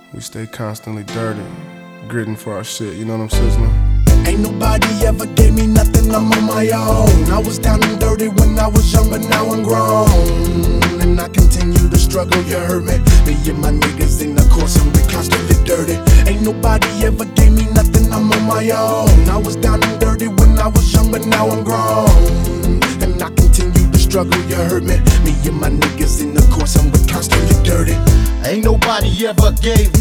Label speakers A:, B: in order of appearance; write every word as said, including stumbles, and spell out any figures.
A: we stay constantly dirty, gritting for our shit, you know what I'm sizzling?
B: Ain't nobody ever gave me nothing, I'm on my own. I was down and dirty when I was young, but now I'm grown. And I continue to struggle, you heard me. Me and my niggas in the course, and we constantly dirty. Ain't nobody ever gave me nothing, I'm on my own. I was down and dirty when I was young, but now I'm grown. And I continue to struggle, you heard me. Me and my niggas in the course, and we constantly dirty.
C: Ain't nobody ever gave me